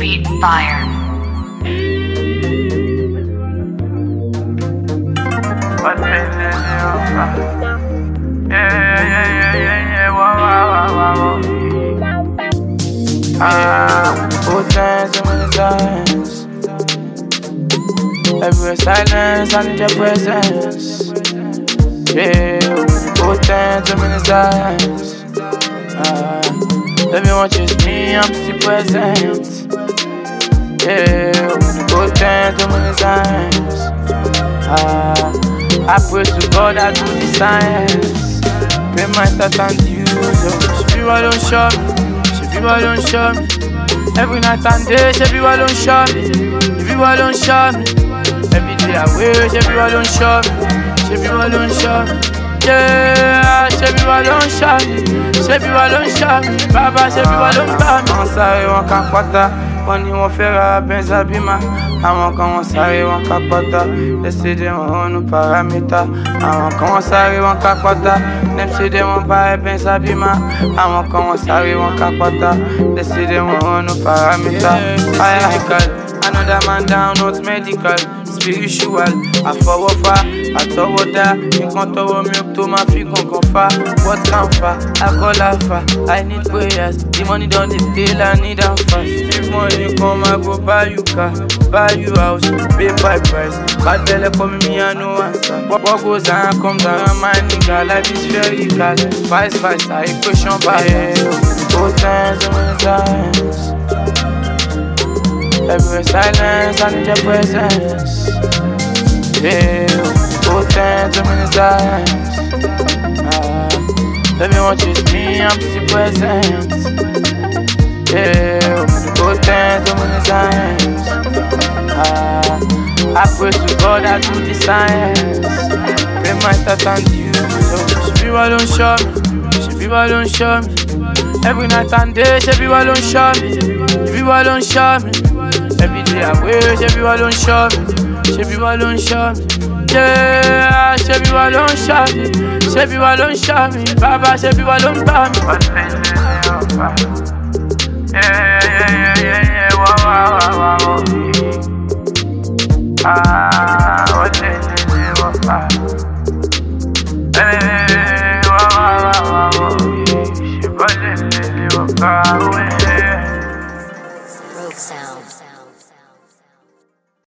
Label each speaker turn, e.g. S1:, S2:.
S1: Beat Fire.
S2: Good times and many times. Every silence I need your presence. Yeah, good times and many times. Everyone just me, I'm still present. Yeah, good times and many times. I pray to God I do the science. Pray my thoughts and views. She be what don't show me. She be what don't show me. Every night and day, she be what don't show me. She be what don't show me. Every day I wish, she be what don't show me. She be what don't show me. Yeah, she be what don't show me. She be what don't show me. Baba, she be what don't show me. I'm sorry, one can't quarter. When you want fair, Benz Abima. Àwọn kan wọ́n sáré wọn ká pátá, lẹ́sẹ̀dẹ̀ wọn ònú paramítà. Àwọn kan wọ́n sáré wọn ká pátá, lẹ́sẹ̀dẹ̀ wọn bá ẹbẹ̀ sábìmá. Àwọn kan wọ́n sáré wọn ká pátá, lẹ́sẹ̀dẹ̀ wọn ònú paramítà. Biological, another man down, not medical. Spiritual, àfọwọ́fà, àtọwọ́dá. Nǹkan tọwọ́ mi ò tó máa fi gangan fa. What can fa? Akọ́láfà, I need prayers. The money don dey stay, I need am fast. If money come, I go buy you car. Buy you house, pay by price. Bad belle for me, I no answer. What goes on comes around my nigga. Life is very bad. Vice versa, equation balance. Good times and many times. Every silence, I need your presence. Yeah, good times and many times. Everyone just me, I'm still present. Yeah, good times and many times. I pray to God I do the science. Pray my thoughts and views. She be what don't show me. She be what don't show me. Every night and day, she be what don't show me. She be what don't show me. Every day I wish, she be what don't show me. She be what don't show me. Yeah, she be what don't show me. She be what don't show me. Baba, she be what don't show me. Yeah. Wow.